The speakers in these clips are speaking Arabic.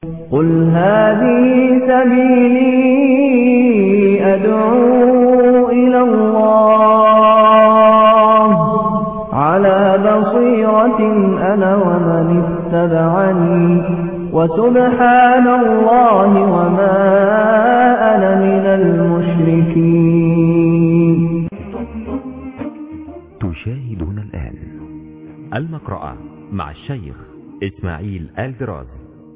قل هذه سبيلي أدعو إلى الله على بصيرة أنا ومن اتبعني وسبحان الله وما أنا من المشركين. تشاهدون الآن المقرأة مع الشيخ إسماعيل الدراز.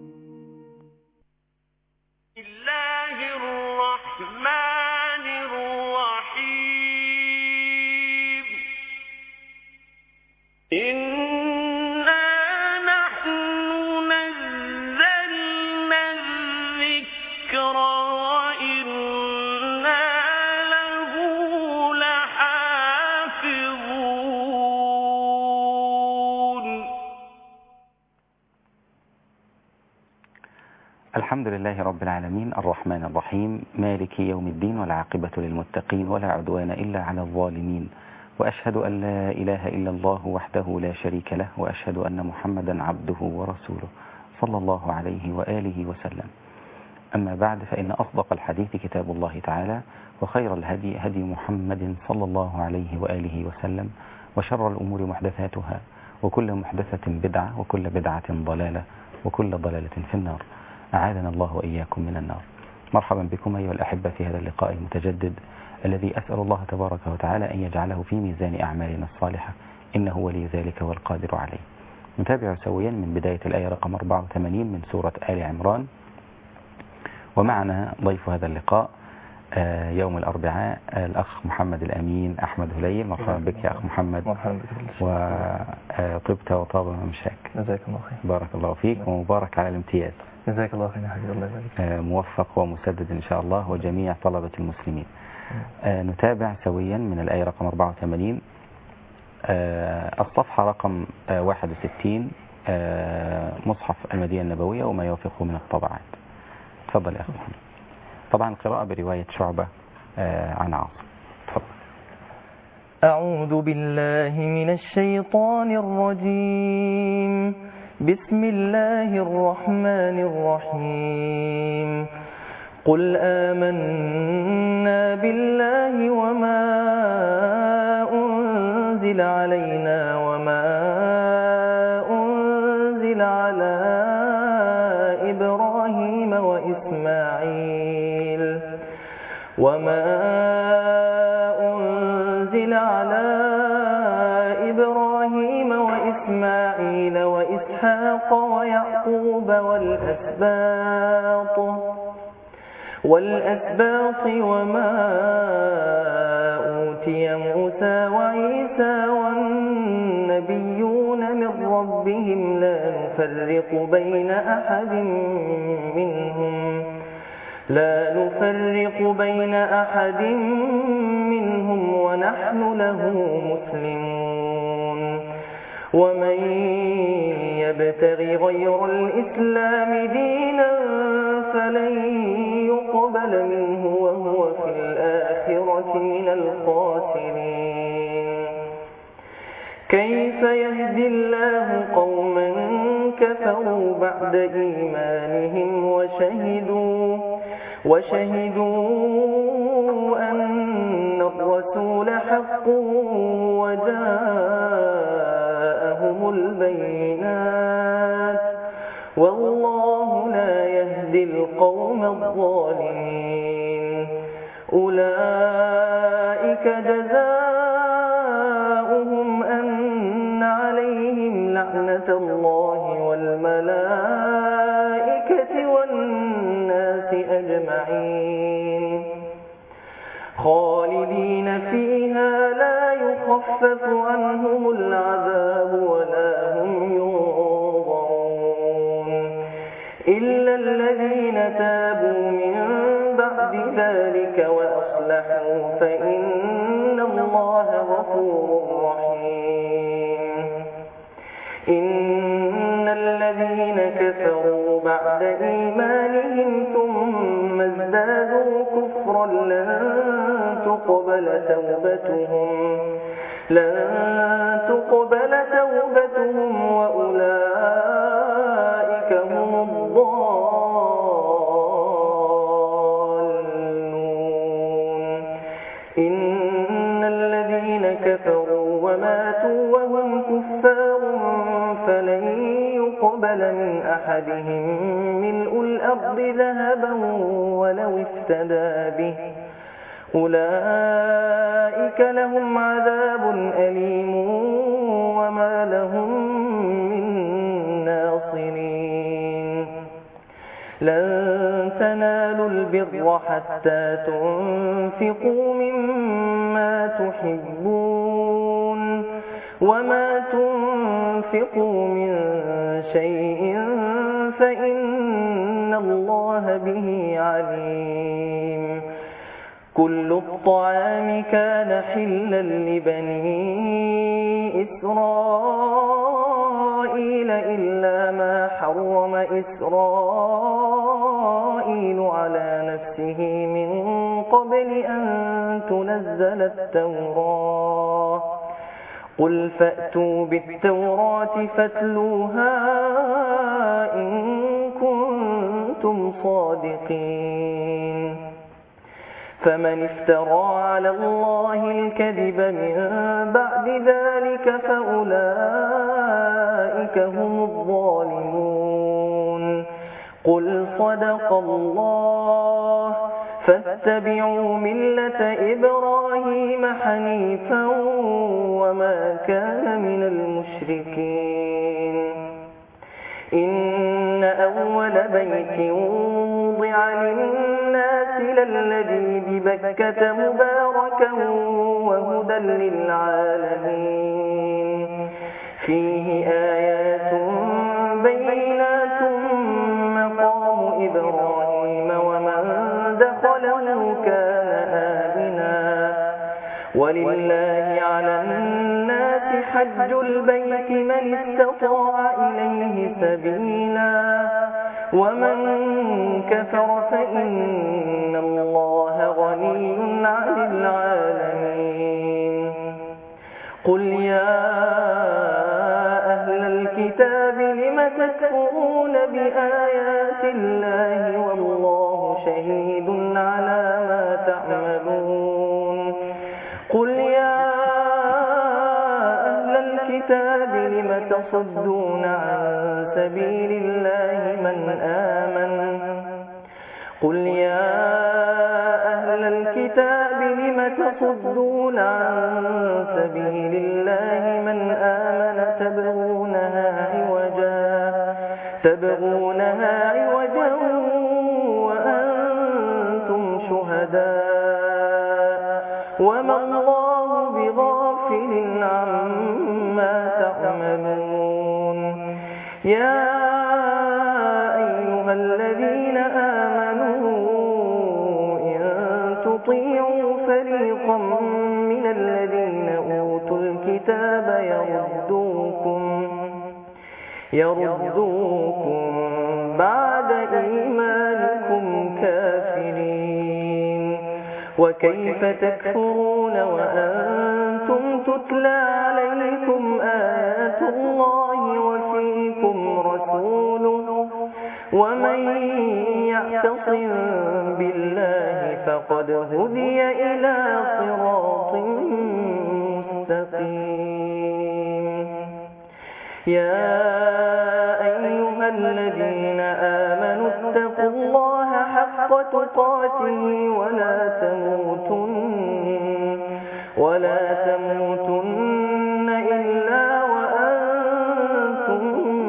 الحمد لله رب العالمين الرحمن الرحيم مالك يوم الدين والعاقبة للمتقين ولا عدوان إلا على الظالمين، وأشهد أن لا إله إلا الله وحده لا شريك له، وأشهد أن محمدا عبده ورسوله صلى الله عليه وآله وسلم. أما بعد، فإن أصدق الحديث كتاب الله تعالى، وخير الهدي هدي محمد صلى الله عليه وآله وسلم، وشر الأمور محدثاتها، وكل محدثة بدعة، وكل بدعة ضلالة، وكل ضلالة في النار. أعاذنا الله وإياكم من النار. مرحبا بكم أيها الأحبة في هذا اللقاء المتجدد الذي أسأل الله تبارك وتعالى أن يجعله في ميزان أعمالنا الصالحة، إنه ولي ذلك والقادر عليه. نتابع سويا من بداية الآية رقم 84 من سورة آل عمران، ومعنا ضيف هذا اللقاء يوم الأربعاء الأخ محمد الأمين أحمد هليل. مرحبا بك يا أخ محمد. مرحبا بك. وطبت وطاب ممشاك. جزاك الله خير. بارك الله فيك ومبارك على الامتياز. جزاك الله خير يا حبيبي، الله يبارك. موفق ومسدد إن شاء الله وجميع طلبة المسلمين. نتابع سويا من الآية رقم 84 الصفحة رقم 61 مصحف المدينة النبوية وما يوافقه من الطبعات. تفضل يا أخي محمد. طبعا القراءة برواية شعبة عن عاصم. تفضل. أعوذ بالله من الشيطان الرجيم. بسم الله الرحمن الرحيم. قل آمنا بالله وما أنزل علينا وما أنزل على إبراهيم وإسماعيل وإسحاق ويعقوب والأسباط وما أوتي موسى وعيسى والنبيون من ربهم لا نفرق بين أحد منهم ونحن له مسلمون. ومن يبتغ غير الإسلام دينا فلن يقبل منه وهو في الآخرة من الخاسرين. كيف يهدي الله قوما كفروا بعد إيمانهم وشهدوا أن الرسول حق وجاءهم البينات والله لا يهدي القوم الظالمين. أولئك جزاؤهم أن عليهم لعنة الله والملائكة والناس أجمعين خالدين فيها لا يخفف عنهم العذاب ولا هم ينظرون إلا الذين تابوا من بعد ذلك وأصلحوا فإن الله غفور رحيم. إن الذين كفروا بعد إيمانهم ثم ازدادوا كفرا لن تقبل توبتهم وأولئك هم الضالون. اقترب لمن أحدهم ملء الأرض ذهبا ولو افتدى به أولئك لهم عذاب أليم وما لهم من ناصرين لن تنالوا البر حتى تنفقوا مما تحبون وما تنفقوا من شيء فإن الله به عليم كل الطعام كان حلا لبني إسرائيل إلا ما حرم إسرائيل على نفسه من قبل أن تنزل التوراة قل فأتوا بالتوراة فاتلوها إن كنتم صادقين فمن افترى على الله الكذب من بعد ذلك فأولئك هم الظالمون قل صدق الله فاتبعوا ملة إبراهيم حنيفا وما كان من المشركين إن أول بيت وضع للناس للذي ببكة مباركا وهدى للعالمين فيه آيات بينات مقام إبراهيم ومن دخله كان آمنا ولله على الناس حج البيت من استطاع إليه سبيلا ومن كفر فإن الله غني عن العالمين قل يا أهل الكتاب لم تكفرون بآيات الله والله شهيد على ما تعملون قل يا أهل الكتاب لم تصدون عن سبيل الله من آمن قل يا أهل الكتاب لم تصدون عن سبيل الله من آمن تبغونها عوجا وأنتم شهداء وما الله بغافل عما تعملون يا أيها الذين آمنوا إن تطيعوا فريقا من الذين أوتوا الكتاب يردوكم بعد إيمانكم كافرين وكيف تكفرون وأنتم تتلى عليكم آيات الله وفيكم رسوله ومن يعتصم بالله فقد هدي إلى صراط مستقيم يا أيها الذين آمنوا اتقوا الله حق تقاته ولا تموتن إلا وأنتم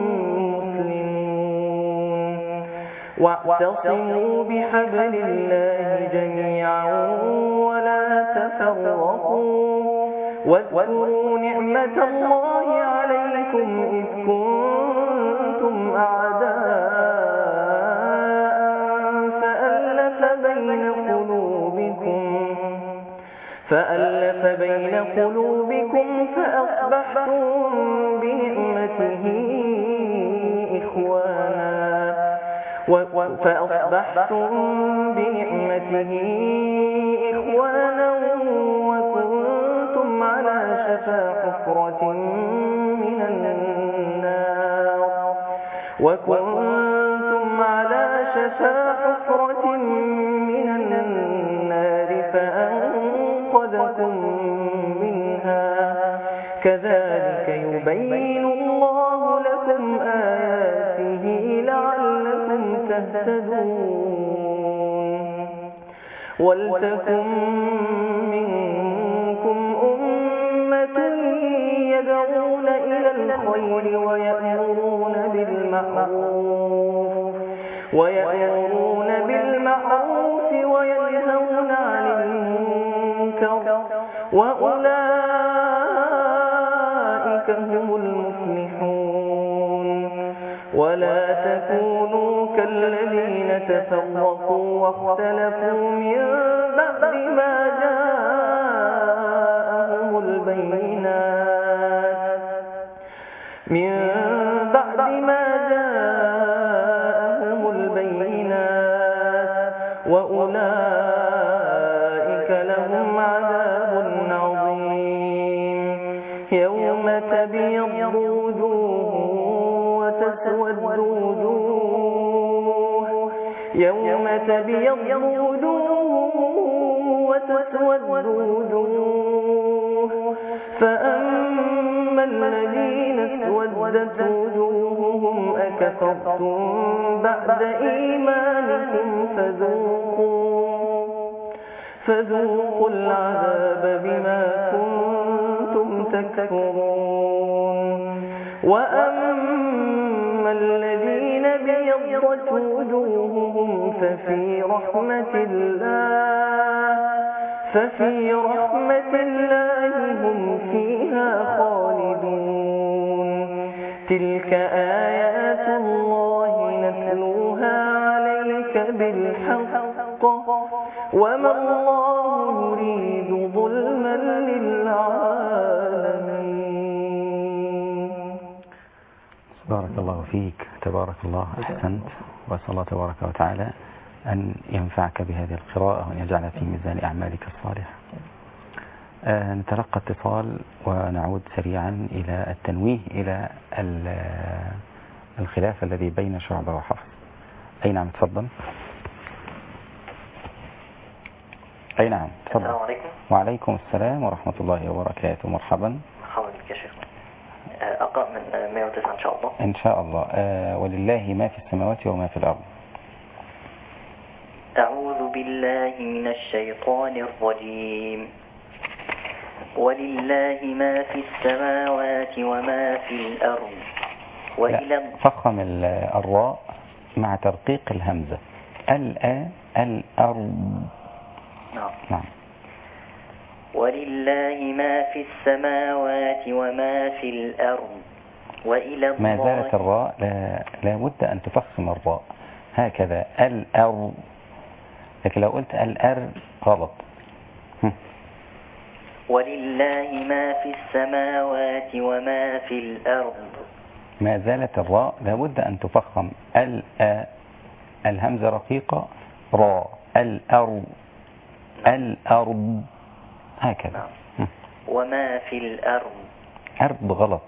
مسلمون واعتصموا بحبل الله جميعا ولا تفرقوا واذكروا نعمة الله عليكم إذ كنتم أعداء فألف بين قلوبكم فأصبحتم بنعمته إخوانا وكنتم على شفا حفرة من النار فأنقذكم منها كذلك يبين الله لكم آياته تهتدون ولتكن منكم أمة يدعون إلى الخير ويأمرون بالمعروف وينهون عن المنكر وأولئك هم المفلحون ولا تكونوا كالذين تفرقوا واختلفوا من بعد ما جاءهم البينات وأولئك لهم عذاب عظيم يوم تبيض وجوه وتسود وجوه فأما الذين اسودت وجوههم أكفرتم بعد إيمانكم فذوقوا العذاب بما كنتم تكفرون وأما الذين ابيضت وجوههم ففي رحمة الله هم فيها خالدون تلك آيات الله نتلوها عليك بالحق وما الله يريد ظلما للعالمين. بارك الله فيك، تبارك الله، أحسنت، وأسأل الله تبارك وتعالى أن ينفعك بهذه القراءة وأن يجعل في ميزان أعمالك الصالحة. نتلقى اتصال ونعود سريعا إلى التنويه إلى الخلاف الذي بين شعبة وحفص. أي نعم، تفضل. أي نعم، تفضل. السلام عليكم. وعليكم السلام ورحمة الله وبركاته. مرحبا. مرحبا بك يا شيخ. أقرأ من 109 إن شاء الله. إن شاء الله. ولله ما في السماوات وما في الأرض. أعوذ بالله من الشيطان الرجيم. ولله ما في السماوات وما في الأرض. فخم الراء مع ترقيق الهمزة. الأرض. نعم. ولله ما في السماوات وما في الأرض وإلى الله. ما زالت الراء لا بد أن تفخم الراء هكذا، الأرض. لكن لو قلت الأرض غلط. ولله ما في السماوات وما في الأرض. ما زالت الراء لا بد أن تفخم، الهمزة رقيقة، راء، الأرض هكذا. وما في الأرض. أرض غلط.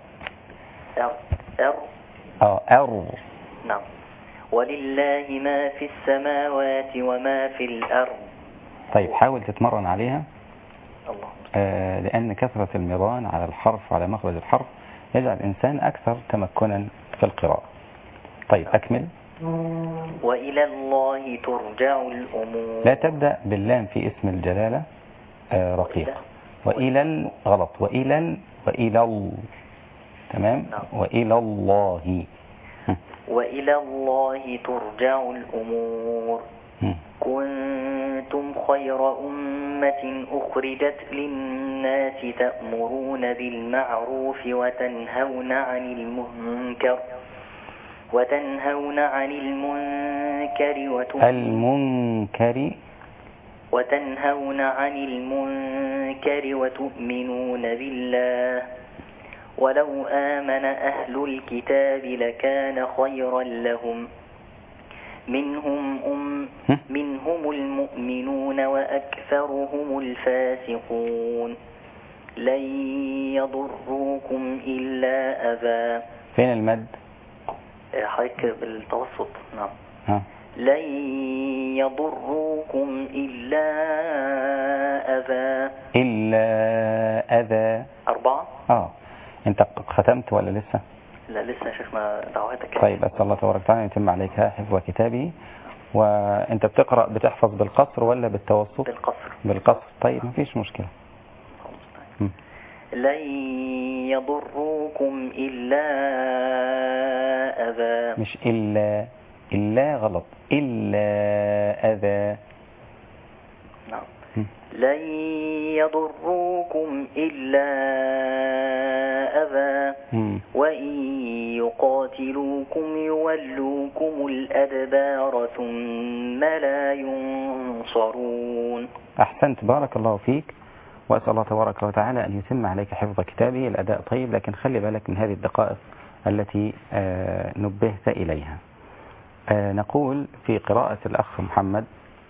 أرض. نعم. ولله ما في السماوات وما في الأرض. طيب حاول تتمرن عليها. الله. لأن كثرة المران على الحرف وعلى مخرج الحرف يجعل الإنسان أكثر تمكنا في القراءة. طيب أكمل. وإلى الله ترجع الأمور. لا تبدأ باللام في اسم الجلالة رقيق. وإلى غلط. وإلى تمام. وإلى الله. وإلى الله ترجع الأمور. كنتم خير أمة أخرجت للناس تأمرون بالمعروف وتنهون عن المنكر وتؤمنون بالله. ولو آمن أهل الكتاب لكان خيرا لهم منهم المؤمنون وأكثرهم الفاسقون. لن يضروكم إلا أذى. فين المد؟ حركة بالتوسط. نعم. لن يضروكم إلا أذى. 4. أنت ختمت ولا لسه؟ لا لسه يا شيخنا دعواتك. طيب أسأل الله تبارك وتعالى أن يتم عليك حفظ كتابه. وأنت بتحفظ بالقصر ولا بالتوسط؟ بالقصر. طيب ما فيش مشكلة. لن يضروكم إلا أذى. مش إلا غلط، إلا أذى. نعم. لن يضروكم إلا أذى وإن يقاتلوكم يولوكم الأدبار ثم لا ينصرون. أحسنت، بارك الله فيك. وأسأل الله تبارك وتعالى أن يتم عليك حفظ كتابه. الأداء طيب، لكن خلي بالك من هذه الدقائق التي نبهت إليها. نقول في قراءة الأخ محمد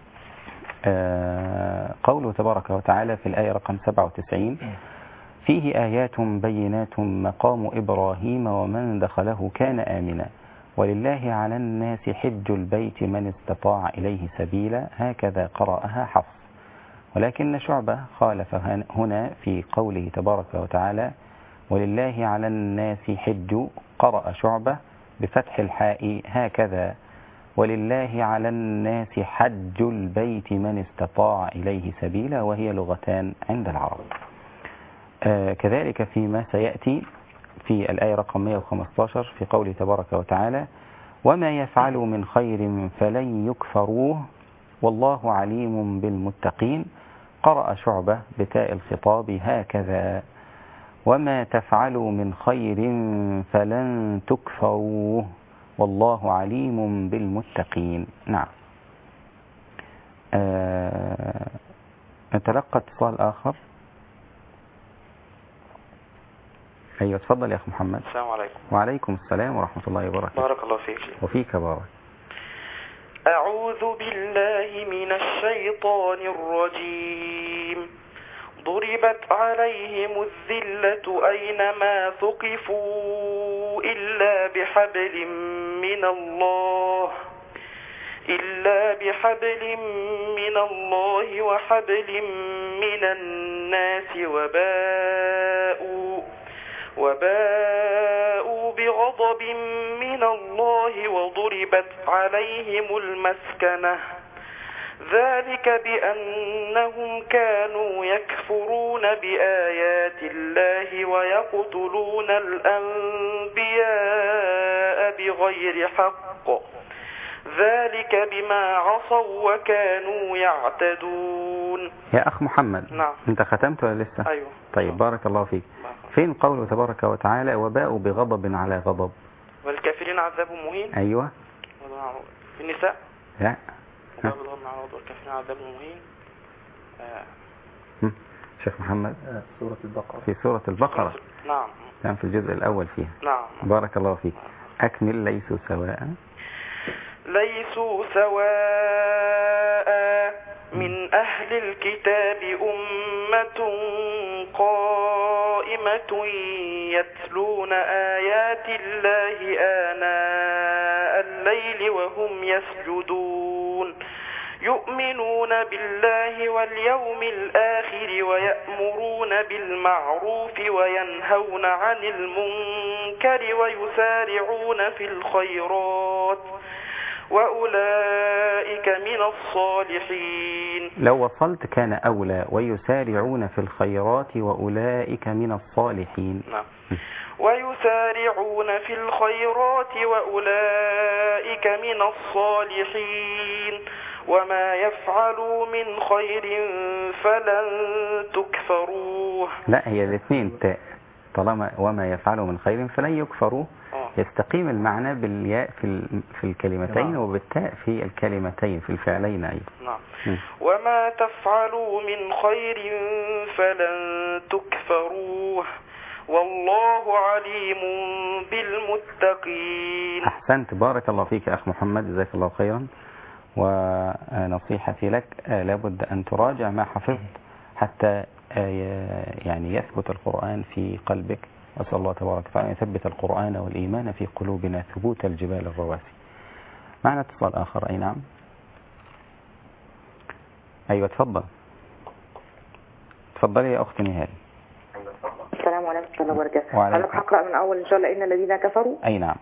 قوله تبارك وتعالى في الآية رقم 97: فيه آيات بينات مقام إبراهيم ومن دخله كان آمنا ولله على الناس حج البيت من استطاع إليه سبيلا. هكذا قرأها حفص، ولكن شعبة خالف هنا في قوله تبارك وتعالى ولله على الناس حج. قرأ شعبة بفتح الحاء هكذا ولله على الناس حج البيت من استطاع إليه سبيلا، وهي لغتان عند العرب. كذلك فيما سيأتي في الآية رقم 115 في قوله تبارك وتعالى وما يفعلوا من خير فلن يكفروه والله عليم بالمتقين. قرأ شعبة بتاء الخطاب هكذا وما تفعلوا من خير فلن تكفروه والله عليم بالمتقين. نعم. نتلقى اتصال آخر. أيوة تفضل يا أخي محمد. السلام عليكم. وعليكم السلام ورحمة الله وبركاته. بارك الله فيك. وفيك بارك. أعوذ بالله من الشيطان الرجيم. ضربت عليهم الذلة أينما ثقفوا إلا بحبل من الله وحبل من الناس وباءوا بغضب من الله وضربت عليهم المسكنة ذلك بأنهم كانوا يكفرون بآيات الله ويقتلون الأنبياء بغير حق ذلك بما عصوا وكانوا يعتدون. يا أخ محمد. نعم. أنت ختمت ولا لسه؟ أيوه. طيب بارك الله فيك. فين قوله تبارك وتعالى وباءوا بغضب على غضب؟ والكافرين عذاب مهين. أيوة. في النساء. لا. والكافرين عذاب مهين. شيخ محمد. سورة البقرة. في سورة البقرة. نعم. كان في الجزء الأول فيها. نعم. بارك الله فيك. أكمل. ليسوا سواء من أهل الكتاب أمة قائمة يتلون آيات الله آناء الليل وهم يسجدون يؤمنون بالله واليوم الآخر ويأمرون بالمعروف وينهون عن المنكر ويسارعون في الخيرات وأولئك من الصالحين. لو وصلت كان أولى ويسارعون في الخيرات وأولئك من الصالحين. نعم. ويسارعون في الخيرات وأولئك من الصالحين وما يفعلوا من خير فلن تكفروه. لا هي الاثنين تاء، طالما وما يفعلوا من خير فلن يكفروه يستقيم المعنى بالياء في الكلمتين وبالتاء في الكلمتين في الفعلين أيضا. نعم. وما تفعلوا من خير فلن تكفروه والله عليم بالمتقين. أحسنت، بارك الله فيك أخ محمد، جزاك الله خيرا. ونصيحتي لك لابد أن تراجع ما حفظت حتى يعني يثبت القرآن في قلبك. أسأل الله تبارك وتعالى أن يثبت القرآن والإيمان في قلوبنا ثبوت الجبال الرواسي. معنا اتصال آخر. أي نعم. أيوة تفضل. تفضلي يا أختي نهال. السلام عليكم. ورحمة الله وبركاته. وعليكم. حضرتك هقرأ من أول إن شاء الله إن الذين كفروا. أي نعم.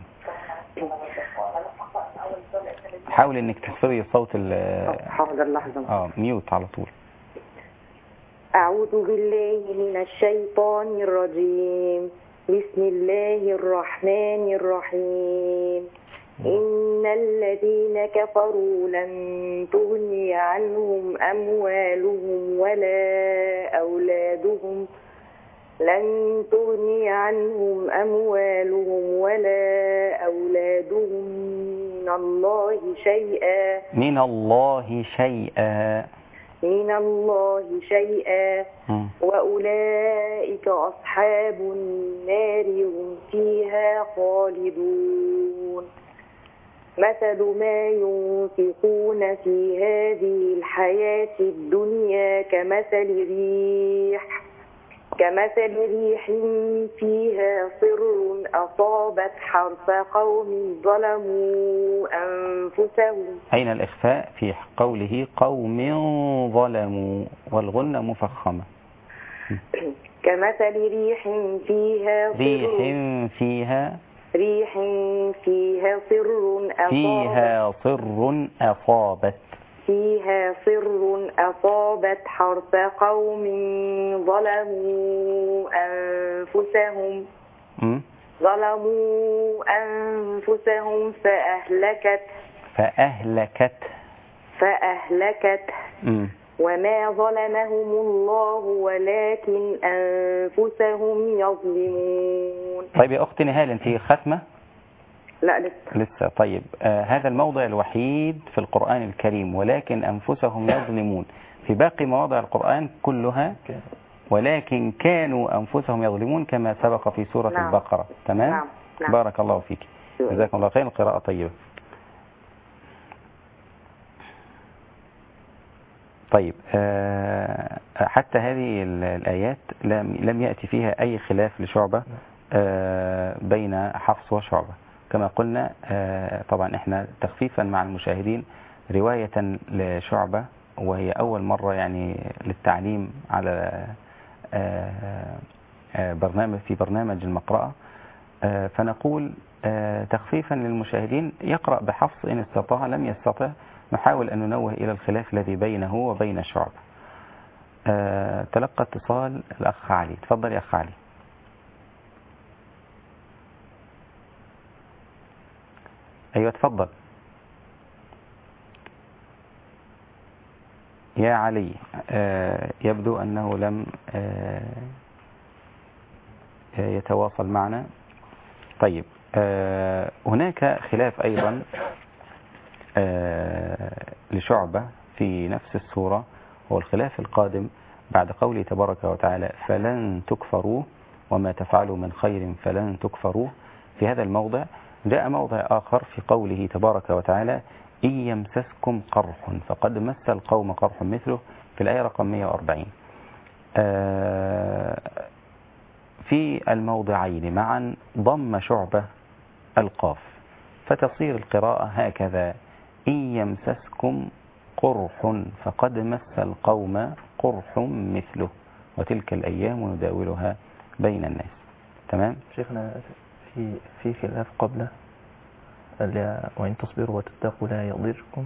حاول إنك تخفضي صوت حاضر لحظة. ميوت على طول. أعوذ بالله من الشيطان الرجيم. بسم الله الرحمن الرحيم. إن الذين كفروا لن تغني عنهم أموالهم ولا أولادهم من الله شيئا وأولئك أصحاب النار هم فيها خالدون. مثل ما ينفقون في هذه الحياة الدنيا كمثل ريح فيها صر أصابت حرث قوم ظلموا أنفسهم. أين الإخفاء في قوله قوم ظلموا والغنة مفخمة؟ كمثل ريح فيها صر أصابت حرث قوم ظلموا أنفسهم فأهلكت وما ظلمهم الله ولكن أنفسهم يظلمون. طيب يا أختي نهال أنت ختمة؟ لا لسه. طيب هذا الموضع الوحيد في القرآن الكريم ولكن أنفسهم يظلمون. في باقي مواضع القرآن كلها ولكن كانوا أنفسهم يظلمون كما سبق في سورة البقرة. تمام؟ نعم. بارك الله فيك. جزاكم الله خير. القراءة طيبة. طيب حتى هذه الآيات لم يأتي فيها أي خلاف لشعبة بين حفص وشعبة كما قلنا. طبعا احنا تخفيفا مع المشاهدين رواية لشعبة وهي أول مرة يعني للتعليم على في برنامج المقرأة، فنقول تخفيفا للمشاهدين يقرأ بحفص إن استطاع، لم يستطع نحاول أن ننوه إلى الخلاف الذي بينه وبين شعبة. تلقى اتصال الأخ علي. تفضل يا أخ علي. أيوة تفضل يا علي. يبدو أنه لم يتواصل معنا. طيب هناك خلاف أيضا لشعبة في نفس السورة، هو الخلاف القادم بعد قوله تبارك وتعالى فلن تكفروه وما تفعلوا من خير فلن تكفروه. في هذا الموضع جاء موضع آخر في قوله تبارك وتعالى إن يمسسكم قرح فقد مس القوم قرح مثله في الآية رقم 140. في الموضعين معا ضم شعبة القاف فتصير القراءة هكذا إن يمسسكم قرح فقد مس القوم قرح مثله وتلك الأيام نداولها بين الناس. تمام شيخنا في خلاف قبله وإن تصبروا وتتقوا لا يضركم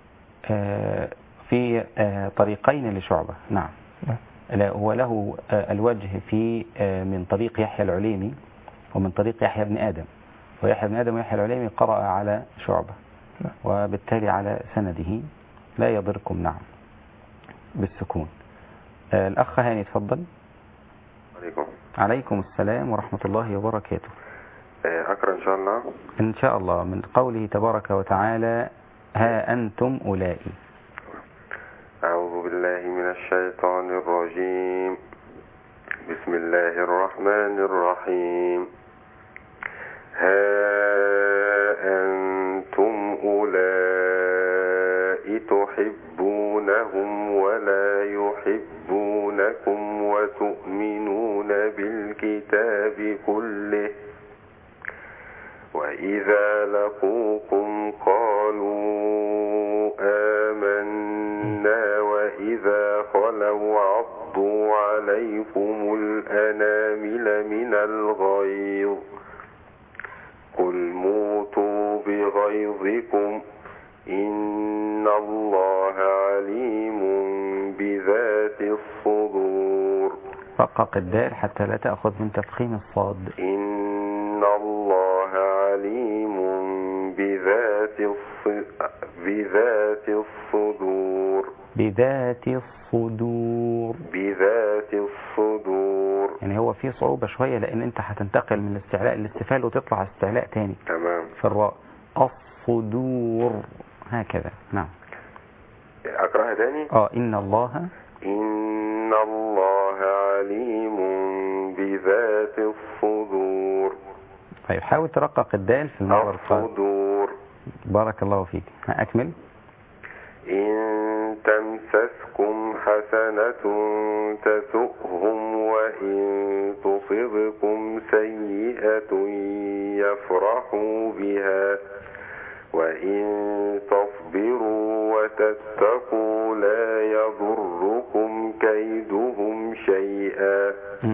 في طريقين لشعبة. نعم هو له الوجه في من طريق يحيى العليمي ومن طريق يحيى بن آدم، ويحيى بن آدم ويحيى العليمي قرأ على شعبة وبالتالي على سنده لا يضركم. نعم بالسكون. الأخ هاني تفضل. عليكم السلام ورحمة الله وبركاته. أقرأ إن شاء الله. إن شاء الله من قوله تبارك وتعالى ها أنتم أولئي. أعوذ بالله من الشيطان الرجيم. بسم الله الرحمن الرحيم. ها أنتم أولئي تحبونهم ولا يحبونكم وتؤمنون بالكتاب كله وإذا لقوكم قالوا آمنا وإذا خلوا عضوا على عليكم الأنامل من الغيظ قل موتوا بغيظكم إن الله عليم بذات الصدور. رقق الدال حتى لا تأخذ من تفخيم الصاد. إن الله عليم بذات الصدور. بذات الصدور. بذات الصدور. يعني هو في صعوبة شوية لأن أنت هتنتقل من الاستعلاء للاستفال وتطلع استعلاء تاني. تمام. في الراء. الصدور هكذا. نعم. أقرأها تاني. إن الله. إن الله عليم بذات الصدور. طيب حاول ترقق الدال في المرة القادمة. الصدور. بارك الله فيك. أكمل. إن تمسسكم حسنة تسؤهم وإن تصبكم سيئة يفرحوا بها وإن تصبروا وتتقوا لا يضركم كيدهم شيئا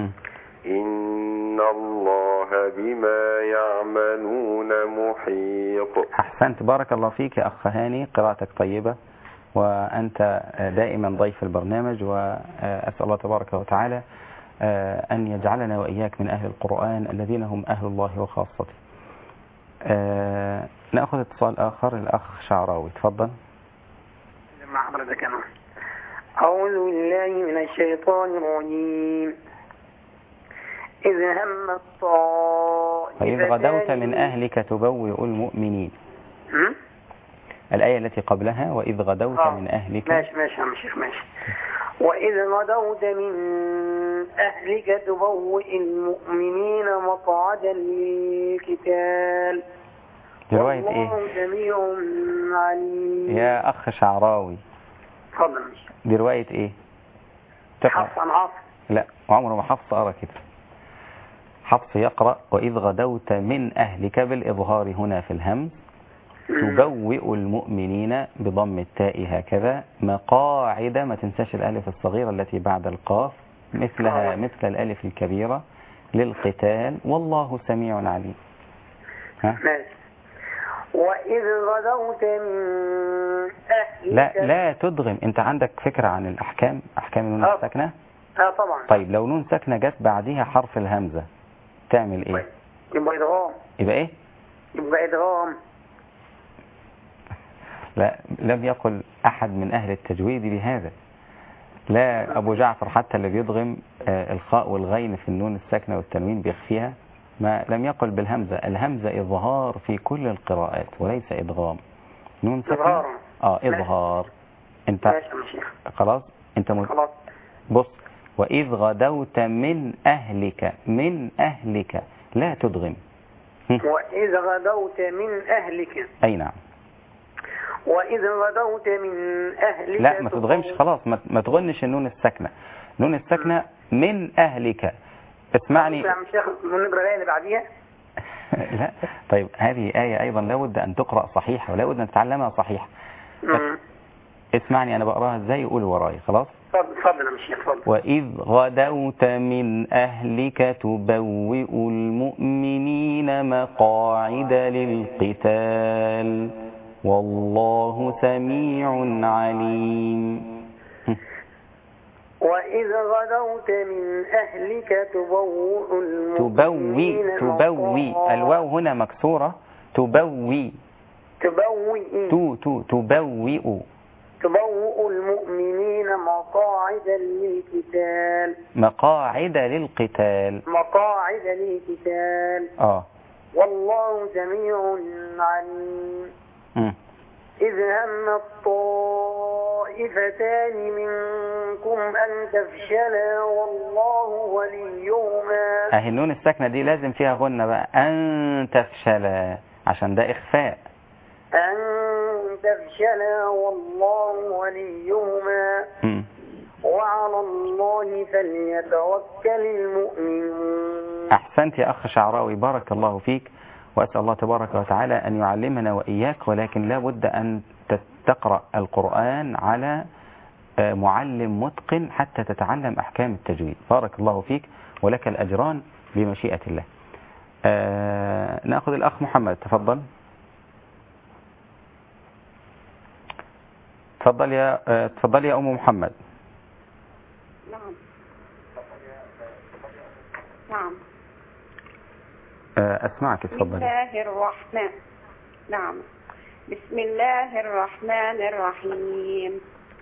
إن الله بما يعملون محيط. أحسنت، بارك الله فيك يا أخ هاني، قراءتك طيبة وأنت دائما ضيف البرنامج، وأسأل الله تبارك وتعالى أن يجعلنا وإياك من أهل القرآن الذين هم أهل الله وخاصته. نأخذ اتصال آخر، الأخ شعراوي، تفضل. مع حضرتك أنا. أعوذ بالله من الشيطان الرجيم. إذ هم الطائفتان. فإذ غدوت من أهلك تبوئ المؤمنين. الآية التي قبلها وإذ غدوت من أهلك. ماشي ماشي. وإذ غدوت من أهلك تبوئ المؤمنين مقعدا للقتال. رواية إيه؟ والله سميع عليم. يا أخ شعراوي. تفضل. دي رواية إيه؟ حفص عن عاصم. لا، عمره ما حفص أرى كده. حفص يقرأ وإذ غدوت من أهلك بالإظهار هنا في الهمز، تبوئ المؤمنين بضم التاء هكذا، مقاعد، ما تنساش الألف الصغيرة التي بعد القاف مثلها مثل الألف الكبيرة، للقتال، والله سميع عليم. ماشي. وإذ غدوت من أهلك. لا تدغم. أنت عندك فكرة عن الأحكام، أحكام النون الساكنة؟ طبعا. طيب لو نون ساكنة جت بعدها حرف الهمزة تعمل إيه؟ يبقى إدغام. يبقى إيه؟ يبقى إدغام. لا، لم يقل أحد من أهل التجويد بهذا، لا أبو جعفر حتى اللي بيضغم الخاء والغين في النون الساكنة والتنوين بيخفيها، ما لم يقل بالهمزة. الهمزة إظهار في كل القراءات وليس إدغام. نون ساكنة إظهار. أنت خلاص أنت خلاص. بص، وإذ غدوت من أهلك لا تدغم. وإذ غدوت من أهلك. أي نعم. وإذ غدوت من أهلك. لا ما تدغمش خلاص، ما تغنش النون الساكنة. نون الساكنة من أهلك. اسمعني يا شيخ، نقرأ الآية اللي بعديها. لا طيب، هذه آية أيضا لا بد أن تقرأ صحيحة ولا بد أن تتعلمها صحيحة. اسمعني أنا بقراها إزاي، قول وراي. خلاص تفضل يا شيخ، تفضل. وإذ غدوت من أهلك تبوئ المؤمنين مقاعد للقتال والله سميع عليم. وإذ غدوت من أهلك تبوئ المؤمنين تبوي الواو هنا مكسورة. تبوئ المؤمنين مقاعد للقتال. مقاعد للقتال. والله سميع عليم. إذ هم الطائفتان منكم أن تفشلا والله وليهما. أهي النون الساكنة دي لازم فيها غنة بقى، أن تفشلا، عشان ده إخفاء. أن تفشلا والله وليهما وعلى الله فليتوكل المؤمنون. أحسنت يا أخ شعراوي، بارك الله فيك، وأسأل الله تبارك وتعالى أن يعلمنا وإياك، ولكن لا بد أن تقرأ القرآن على معلم متقن حتى تتعلم أحكام التجويد. بارك الله فيك ولك الأجران بمشيئة الله. نأخذ الأخ محمد، تفضل. تفضل يا أم محمد. نعم. أسمعك، تفضل. بسم الله الرحمن. نعم. بسم الله الرحمن الرحيم.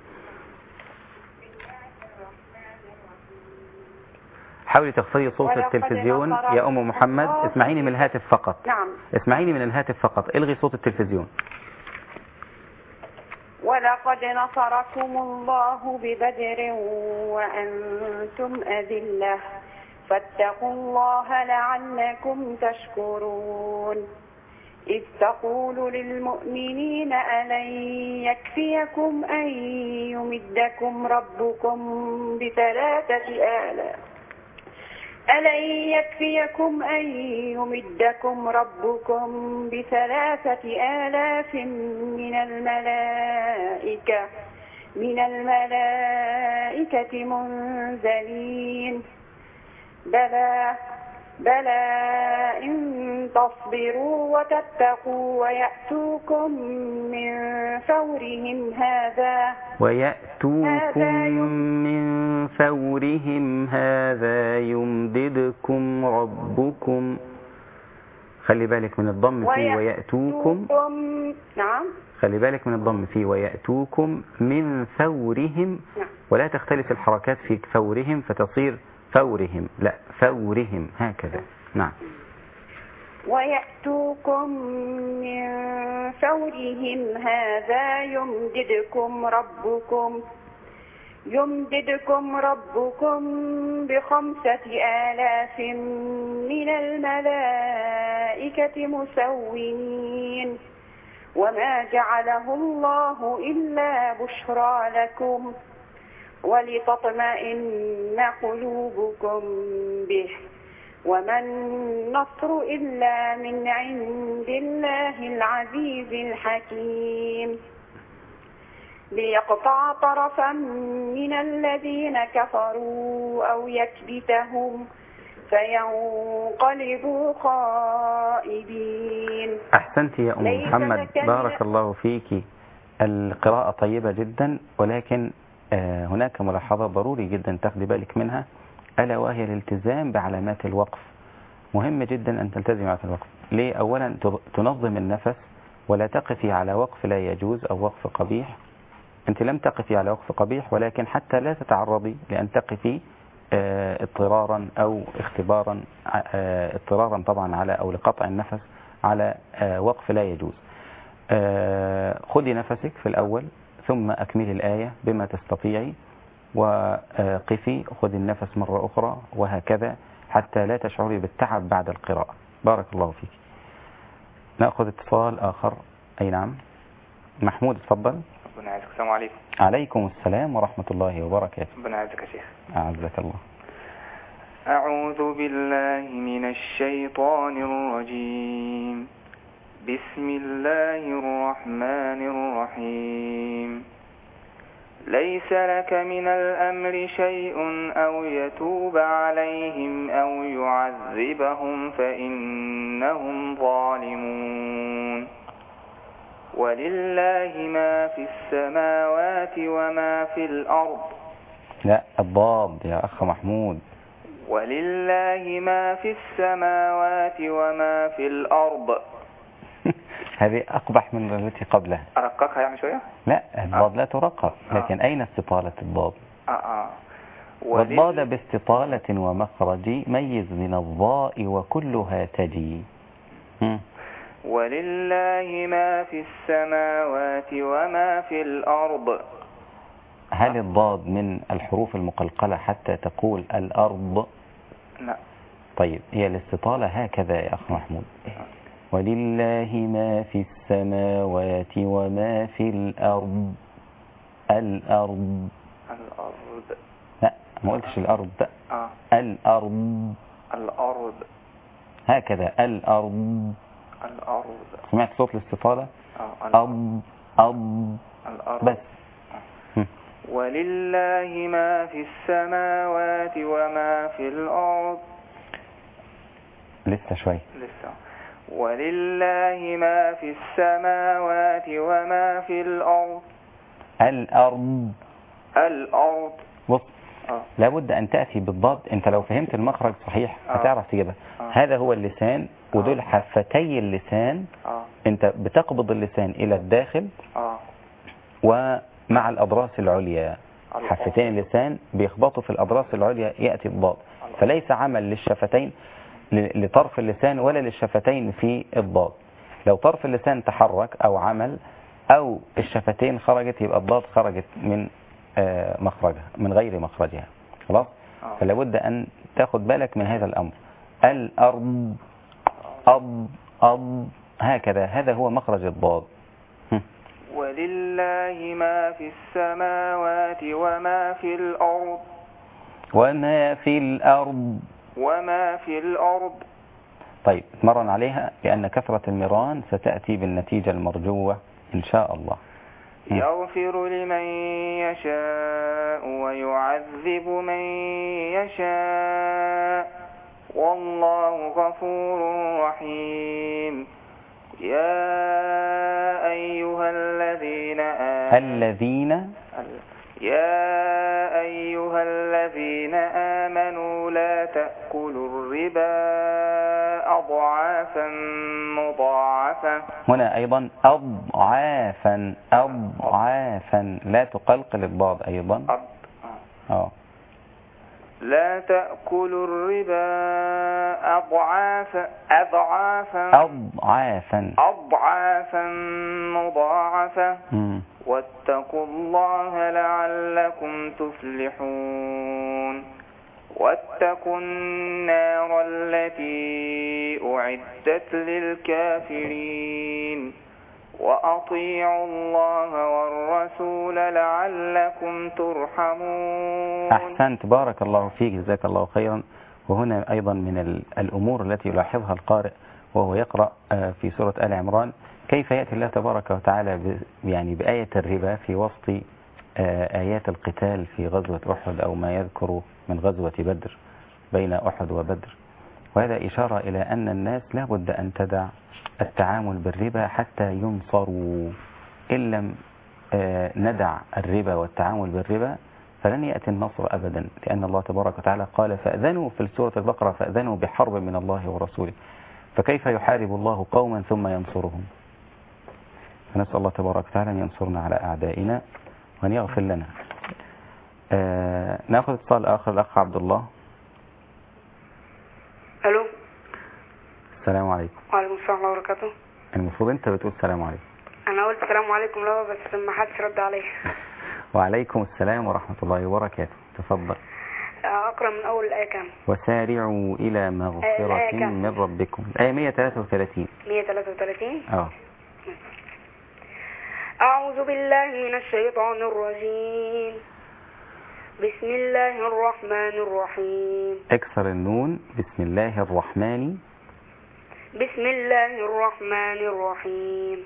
حاولي تخفضي صوت التلفزيون يا أم محمد. اسمعيني من الهاتف فقط. نعم. اسمعيني من الهاتف فقط، الغي صوت التلفزيون. ولقد نصركم الله ببدر وأنتم أذلة فاتقوا الله لعلكم تشكرون. إذ تقول للمؤمنين ألن يكفيكم أن يمدكم ربكم ب3,000 من الملائكة منزلين. بلى إن تصبروا وتتقوا ويأتوكم من فورهم هذا يمددكم ربكم. خلي بالك من الضم في ويأتوكم. نعم. خلي بالك من الضم في ويأتوكم من فورهم. نعم. ولا تختلف الحركات في فورهم فتصير فورهم، لا فورهم هكذا. نعم. ويأتوكم من فورهم هذا يمددكم ربكم ب5,000 من الملائكة مسومين. وما جعله الله إلا بشرى لكم ولتطمئن قلوبكم به وما النصر إلا من عند الله العزيز الحكيم. ليقطع طرفا من الذين كفروا أو يكبتهم فينقلبوا خائبين. أحسنت يا أم محمد، بارك الله فيك. القراءة طيبة جدا، ولكن هناك ملاحظة ضروري جدا تاخدي بالك منها، ألا وهي الالتزام بعلامات الوقف. مهم جدا أن تلتزم على الوقف. ليه؟ أولا تنظم النفس ولا تقفي على وقف لا يجوز أو وقف قبيح. أنت لم تقفي على وقف قبيح، ولكن حتى لا تتعرضي لأن تقفي اضطرارا أو اختبارا، اضطرارا طبعا على أو لقطع النفس على وقف لا يجوز. خذي نفسك في الأول ثم أكملي الآية بما تستطيعي وقفي، خذي النفس مرة أخرى، وهكذا حتى لا تشعري بالتعب بعد القراءة. بارك الله فيك. نأخذ اتصال آخر. أي نعم، محمود تفضل. ربنا يعزك. السلام عليكم. عليكم السلام ورحمة الله وبركاته. ربنا يعزك يا شيخ. أعزك الله. أعوذ بالله من الشيطان الرجيم. بسم الله الرحمن الرحيم. ليس لك من الأمر شيء أو يتوب عليهم أو يعذبهم فإنهم ظالمون. ولله ما في السماوات وما في الأرض. لا، الضاد يا أخ محمود. ولله ما في السماوات وما في الأرض. هذه أقبح من التي قبلها. أرققها يعني شوية؟ لا، الضاد لا ترقق، لكن أين استطالة الضاد؟ والضاد باستطالة ومخرج ميز من الضاء وكلها تجي. ولله ما في السماوات وما في الأرض. هل الضاد من الحروف المقلقلة حتى تقول الأرض؟ لا. طيب، هي الاستطالة هكذا يا أخ محمود. ولله ما في السماوات وما في الأرض. الأرض. لا، ما قلتش الأرض. الأرض. الأرض. هكذا الأرض. الأرض. سمعت صوت الاستطالة؟ الأرض. الأرض. الأرض. بس. ولله ما في السماوات وما في الأرض. لسه شوي. لسه. ولله ما في السماوات وما في الأرض. الأرض. بص، لابد أن تأتي بالضاد. أنت لو فهمت المخرج صحيح هتعرف تجيبها. هذا هو اللسان، ودول حفتي اللسان. أنت بتقبض اللسان إلى الداخل ومع الأضراس العليا. حفتين اللسان بيخبطوا في الأضراس العليا يأتي الضاد. فليس عمل للشفتين لطرف اللسان ولا للشفتين في الضاد. لو طرف اللسان تحرك أو عمل أو الشفتين خرجت يبقى الضاد خرجت من مخرجها من غير مخرجها. خلاص. فلا بد أن تاخد بالك من هذا الأمر. الأرض أض هكذا، هذا هو مخرج الضاد. ولله ما في السماوات وما في الأرض. وما في الأرض. وما في الأرض. طيب اتمرن عليها، لأن كثرة المران ستأتي بالنتيجة المرجوة إن شاء الله. يغفر لمن يشاء ويعذب من يشاء والله غفور رحيم. يا أيها الذين آمنوا لا تأكلوا الربا أضعافا مضاعفة. هنا أيضا أضعافا لا تقلقل الضاد أيضا. لا تأكلوا الربا أضعافا مضاعفة واتقوا الله لعلكم تفلحون. واتقوا النار التي أعدت للكافرين وأطيعوا الله والرسول لعلكم ترحمون. أحسنت، بارك الله فيك، جزاك الله خيرا. وهنا أيضا من الأمور التي يلاحظها القارئ وهو يقرأ في سورة آل عمران كيف يأتي الله تبارك وتعالى يعني بآية الربا في وسط آيات القتال في غزوة أحد أو ما يذكر من غزوة بدر بين أحد وبدر. وهذا إشارة إلى أن الناس لا بد أن تدع التعامل بالربا حتى ينصروا. إن لم ندع الربا والتعامل بالربا فلن يأتي النصر أبدا، لأن الله تبارك وتعالى قال فأذنوا في سورة البقرة فأذنوا بحرب من الله ورسوله. فكيف يحارب الله قوما ثم ينصرهم؟ فنسأل الله تبارك وتعالى أن ينصرنا على أعدائنا وأن يغفر لنا. نأخذ اتصال آخر، الأخ عبد الله. ألو. السلام عليكم. وعليكم السلام ورحمة الله وبركاته. المفروض أنت بتقول السلام عليكم. أنا قلت السلام عليكم لو بس ما حدش رد عليه. وعليكم السلام ورحمة الله وبركاته. تفضل. أقرأ من أول الآية كام؟ وسارعوا إلى مغفرة من ربكم. الآية 133. 133. أعوذ بالله من الشيطان الرجيم. بسم الله الرحمن الرحيم. اكسر النون. بسم الله الرحمن. بسم الله الرحمن الرحيم.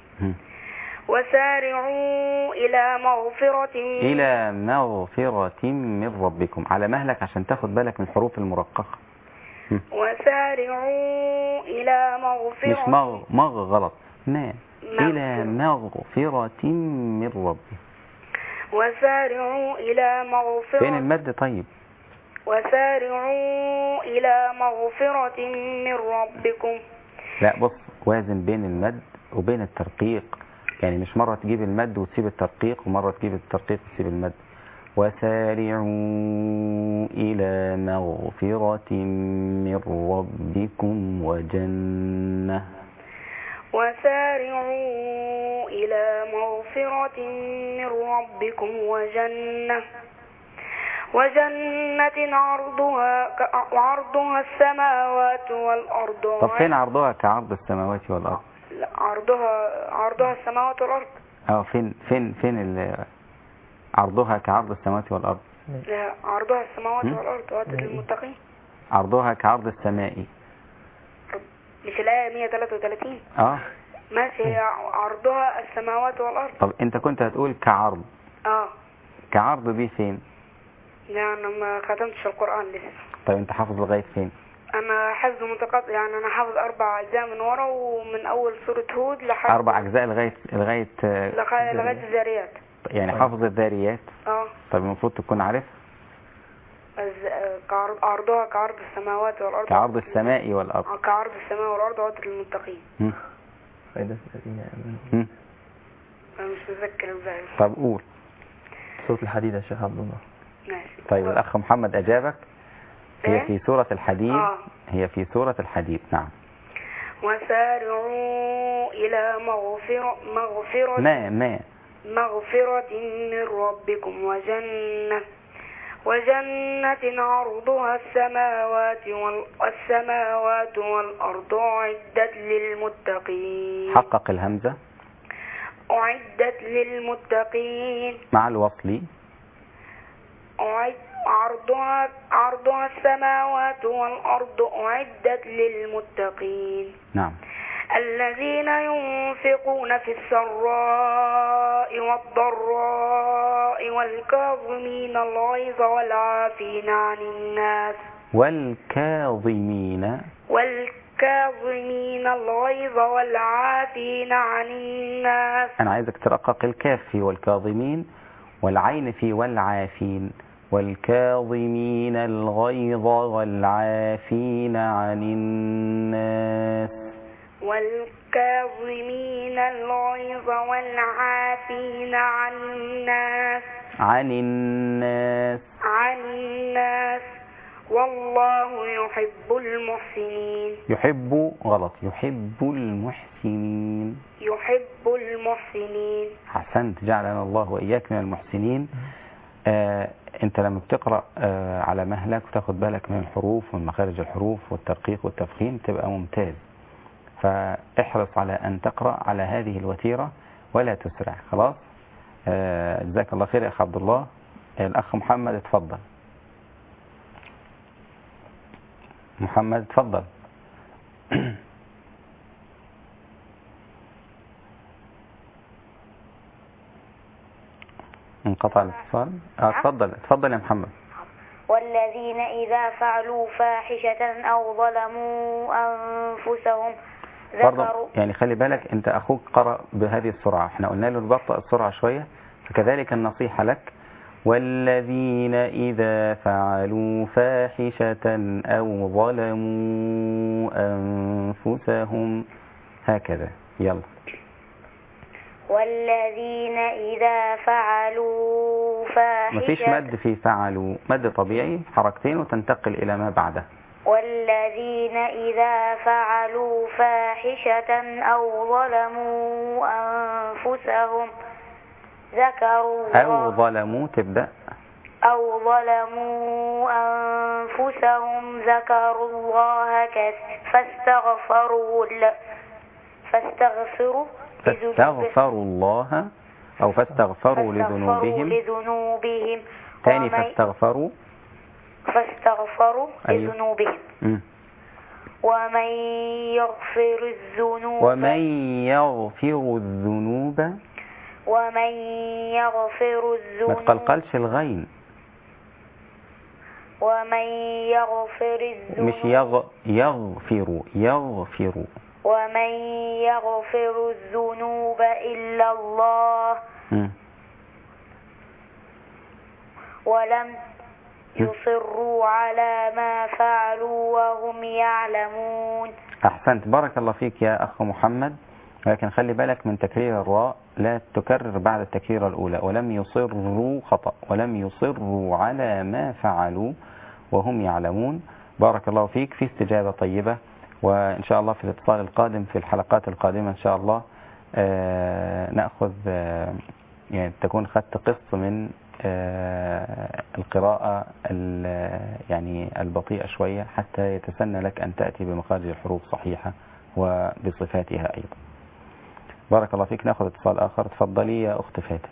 وسارعوا إلى مغفرة من ربكم. على مهلك عشان تاخد بالك من الحروف المرققة. وسارعوا إلى مغفرة. مش مغ غلط. إلى مغفرة من ربكم. وسارعوا إلى مغفرة. فين المد طيب؟ وسارعوا إلى مغفرة من ربكم. لا بص، وازن بين المد وبين الترقيق. يعني مش مرة تجيب المد وتسيب الترقيق ومرة تجيب الترقيق وتسيب المد. وسارعوا إلى مغفرة من ربكم وجنة. وسارعوا إلى مغفرة من ربكم وجنة عرضها السماوات والأرض. طب فين عرضها كعرض السماوات والأرض؟ لا، عرضها السماوات والأرض. فين عرضها كعرض السماوات والأرض؟ لا، عرضها السماوات والأرض وعد للمتقين. عرضها كعرض السماء. مش الآية 133؟ ماشي، هي عرضها السماوات والأرض. طب انت كنت هتقول كعرض. كعرض دي فين؟ لا أنا ما ختمتش القرآن لسه. طيب انت حافظ لغاية فين؟ أنا حفظ متقطع، يعني أنا حافظ 4 أجزاء من ورا، ومن أول سورة هود لحد 4 أجزاء لغاية الذاريات. يعني حافظ الذاريات. طيب المفروض تكون عارف عرضها كعرض السماوات والأرض، كعرض السماء والأرض، كعرض السماء والأرض عدل للمتقين. فإذا الذين آمنوا. أنا مش متذكر الباقي. طب قول سورة الحديد يا شيخ عبد الله. ماشي. طيب الأخ محمد أجابك. هي في سورة الحديد. هي في سورة الحديد. نعم. وسارعوا إلى مغفرة من ربكم وجنة عرضها السماوات والأرض أعدت للمتقين. حقق الهمزة. أعدت للمتقين مع الوصل. عرضها السماوات والأرض أعدت للمتقين. نعم. الذين ينفقون في السراء والضراء والكاظمين الغيظ والعافين عن الناس. والكاظمين الغيظ والعافين عن الناس. أنا عايزك ترقق الكاف في والكاظمين والعين في والعافين. والكاظمين الغيظ والعافين عن الناس. والكاظمين الغيظ والعافين عن الناس. والله يحب المحسنين. يحب غلط، يحب المحسنين. أحسنت، جعلنا الله وإياك من المحسنين. انت لما بتقرأ على مهلك وتاخد بالك من الحروف ومن مخارج الحروف والترقيق والتفخيم تبقى ممتاز. فاحرص على أن تقرأ على هذه الوتيرة ولا تسرع. خلاص. جزاك الله خير يا أخ عبد الله. الأخ محمد اتفضل. محمد اتفضل. انقطع الاتصال. اتفضل يا محمد. والذين إذا فعلوا فاحشة أو ظلموا أنفسهم ذكروا. يعني خلي بالك انت اخوك قرأ بهذه السرعة، احنا قلنا له نبطئ السرعة شوية، فكذلك النصيحة لك. والذين إذا فعلوا فاحشة أو ظلموا أنفسهم هكذا. يلا. والذين إذا فعلوا فاحشة. مفيش مد في فعلوا، مد طبيعي حركتين وتنتقل إلى ما بعده. والذين إذا فعلوا فاحشة أو ظلموا أنفسهم ذكروا الله. أو ظلموا تبدأ. أو ظلموا أنفسهم ذكروا الله فاستغفروا الله أو فاستغفروا لذنوبهم. ثاني فاستغفروا لذنوبهم. ومن يغفر الذنوب ما تقلقلش الغين. ومن يغفر الذنوب مش يغفر. ومن يغفر الذنوب إلا الله ولم يصروا على ما فعلوا وهم يعلمون. أحسنت، بارك الله فيك يا أخ محمد. ولكن خلي بالك من تكرير الراء، لا تكرر بعد التكرير الأولى. ولم يصروا خطأ، ولم يصروا على ما فعلوا وهم يعلمون. بارك الله فيك، في استجابة طيبة. وإن شاء الله في الاتصال القادم في الحلقات القادمة إن شاء الله نأخذ يعني تكون خدت قسط من القراءة يعني البطيئة شوية حتى يتسنى لك أن تأتي بمخارج الحروف صحيحة وبصفاتها أيضا. بارك الله فيك. نأخذ اتصال آخر. تفضلي يا أخت فاتن.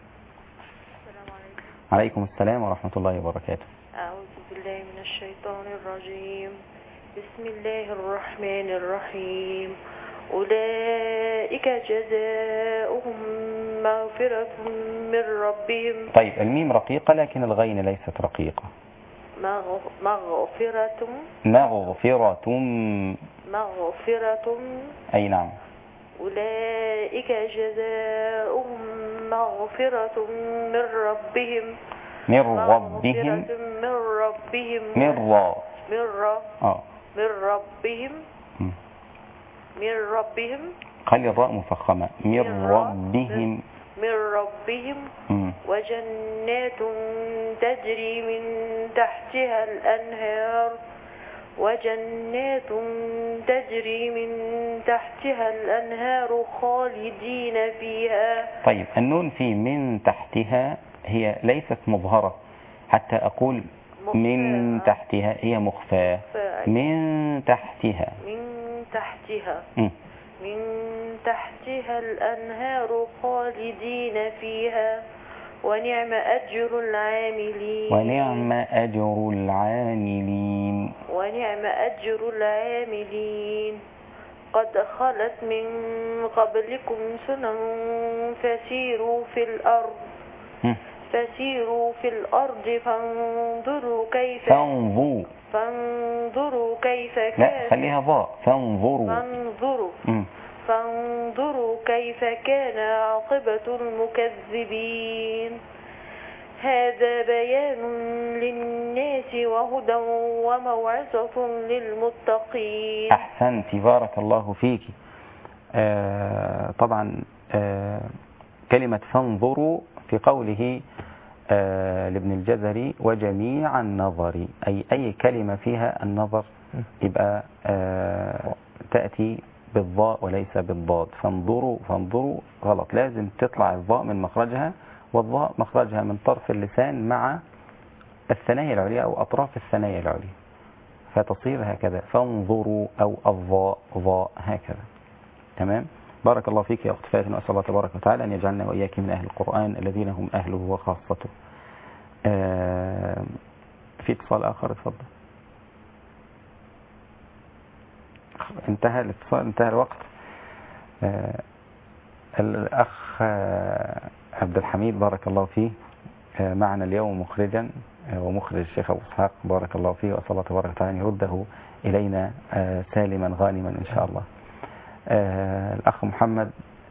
عليكم السلام ورحمة الله وبركاته. أعوذ بالله من الشيطان الرجيم. بسم الله الرحمن الرحيم. أولئك جزاؤهم مغفرة من ربهم. طيب الميم رقيقة لكن الغين ليست رقيقة. مغفرة. أي نعم. أولئك جزاؤهم مغفرة من ربهم. من ربهم. خلي الراء مفخمة. من ربهم. وجنات تجري من تحتها الأنهار خالدين فيها. طيب النون في من تحتها هي ليست مظهرة حتى أقول من تحتها، هي مخفاة. من تحتها الأنهار خالدين فيها ونعم أجر العاملين. قد خلت من قبلكم سنن فسيروا في الأرض فانظروا كيف كان. لا خليها ضاء. فانظروا كيف كان عاقبة المكذبين. هذا بيان للناس وهدى وموعظة للمتقين. أحسنت بارك الله فيك. طبعا كلمة فانظروا في قوله لابن الجزري وجميع النظر، أي كلمة فيها النظر يبقى تأتي بالضاء وليس بالضاد. فانظروا غلط، لازم تطلع الضاء من مخرجها، والضاء مخرجها من طرف اللسان مع الثنايا العليا أو أطراف الثنايا العليا، فتصير هكذا فانظروا أو الضاء ضاء هكذا. تمام. بارك الله فيك يا أخت فاتن، وأسأل الله تبارك وتعالى أن يجعلنا وإياك من أهل القرآن الذين هم أهله وخاصته. في اتصال آخر، اتفضل. انتهى الاتصال، انتهى الوقت. الأخ عبد الحميد بارك الله فيه معنا اليوم مخرجا ومخرج الشيخ أبو إسحاق بارك الله فيه، وأسأل الله تبارك وتعالى أن يرده إلينا سالما غانما إن شاء الله. الأخ محمد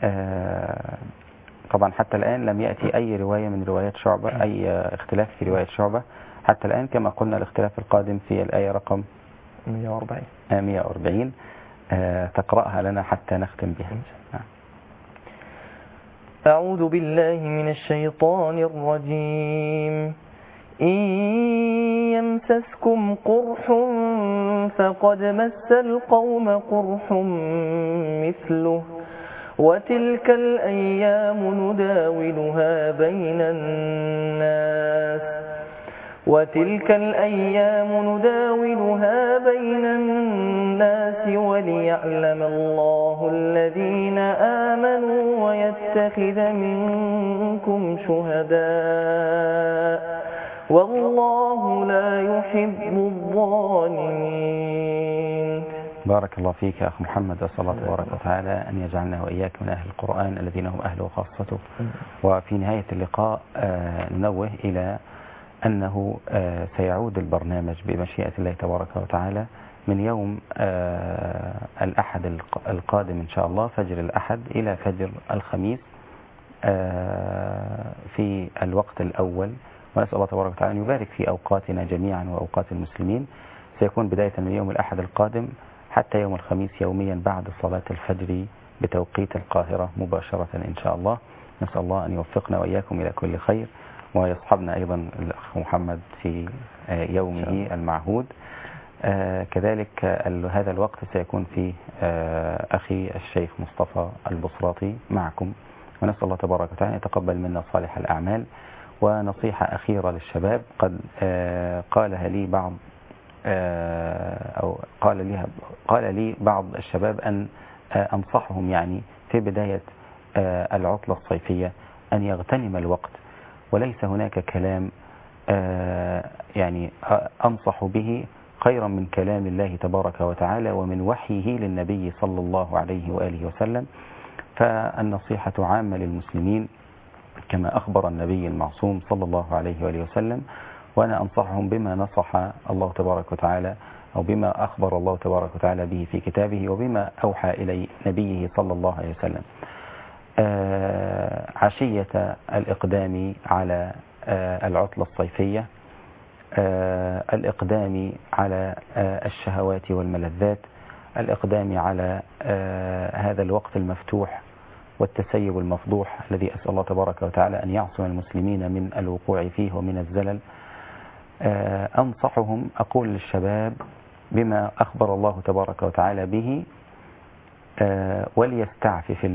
طبعا حتى الآن لم يأتي أي رواية من روايات شعبة، أي اختلاف في رواية شعبة حتى الآن، كما قلنا الاختلاف القادم في الآية رقم 140. تقرأها لنا حتى نختم بها. أعوذ بالله من الشيطان الرجيم. إن يمسسكم قرح فقد مس القوم قرح مثله وتلك الأيام نداولها بين الناس وليعلم الله الذين آمنوا ويتخذ منكم شهداء والله لا يحب الظالمين. بارك الله فيك يا أخ محمد، أسأل الله تبارك وتعالى أن يجعلنا وإياك من أهل القرآن الذين هم أهله وخاصته. وفي نهاية اللقاء ننوه إلى أنه سيعود البرنامج بمشيئة الله تبارك وتعالى من يوم الأحد القادم إن شاء الله، فجر الأحد إلى فجر الخميس في الوقت الأول، ونسأل الله تبارك وتعالى أن يبارك في أوقاتنا جميعا وأوقات المسلمين. سيكون بداية من يوم الأحد القادم حتى يوم الخميس يوميا بعد صلاة الفجر بتوقيت القاهرة مباشرة إن شاء الله. نسأل الله أن يوفقنا وإياكم إلى كل خير، ويصحبنا أيضا الأخ محمد في يومه المعهود. كذلك هذا الوقت سيكون فيه أخي الشيخ مصطفى البصراطي معكم، ونسأل الله تبارك وتعالى أن يتقبل منا صالح الأعمال. ونصيحة أخيرة للشباب قد قالها لي بعض أو قال لي بعض الشباب أن أنصحهم يعني في بداية العطلة الصيفية أن يغتنم الوقت، وليس هناك كلام يعني أنصح به خيرا من كلام الله تبارك وتعالى ومن وحيه للنبي صلى الله عليه وآله وسلم. فالنصيحة عامة للمسلمين كما أخبر النبي المعصوم صلى الله عليه وآله وسلم، وأنا أنصحهم بما نصح الله تبارك وتعالى أو بما أخبر الله تبارك وتعالى به في كتابه وبما أوحى إلي نبيه صلى الله عليه وسلم. عشية الإقدام على العطلة الصيفية، الإقدام على الشهوات والملذات، الإقدام على هذا الوقت المفتوح والتسيب المفضوح الذي أسأل الله تبارك وتعالى أن يعصم المسلمين من الوقوع فيه ومن الزلل. أنصحهم، أقول للشباب بما أخبر الله تبارك وتعالى به، وليستعفف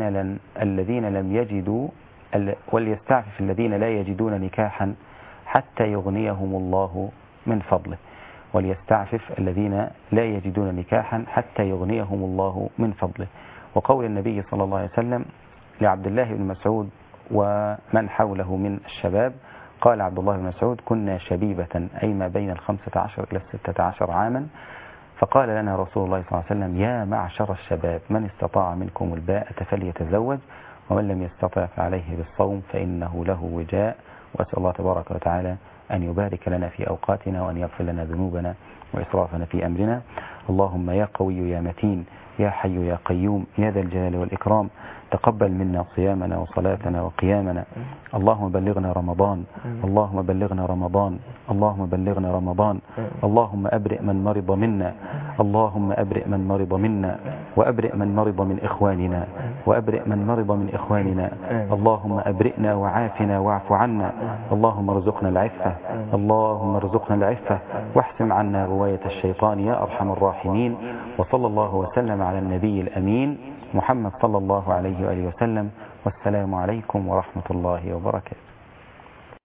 الذين لا يجدون نكاحا حتى يغنيهم الله من فضله. وليستعفف الذين لا يجدون نكاحا حتى يغنيهم الله من فضله. وقول النبي صلى الله عليه وسلم لعبد الله بن مسعود ومن حوله من الشباب، قال عبد الله بن مسعود: كنا شبيبة، أي ما بين 15 إلى 16 عاما، فقال لنا رسول الله صلى الله عليه وسلم: يا معشر الشباب، من استطاع منكم الباءة فليتزوج، ومن لم يستطع فعليه بالصوم فإنه له وجاء. وأسأل الله تبارك وتعالى أن يبارك لنا في أوقاتنا وأن يغفر لنا ذنوبنا وإسرافنا في أمرنا. اللهم يا قوي يا متين يا حي يا قيوم يا ذا الجلال والإكرام، تقبل منا صيامنا وصلاتنا وقيامنا. اللهم بلغنا رمضان، اللهم بلغنا رمضان، اللهم بلغنا رمضان. اللهم أبرئ من مرض منا، اللهم أبرئ من مرض منا، وأبرئ من مرض من إخواننا، وأبرئ من مرض من إخواننا. اللهم أبرئنا وعافنا واعف عنا. اللهم ارزقنا العفة، اللهم ارزقنا العفة، واحسم عنا رواية الشيطان يا أرحم الراحمين. وصلى الله وسلم على النبي الأمين محمد صلى الله عليه وآله وسلم. والسلام عليكم ورحمة الله وبركاته.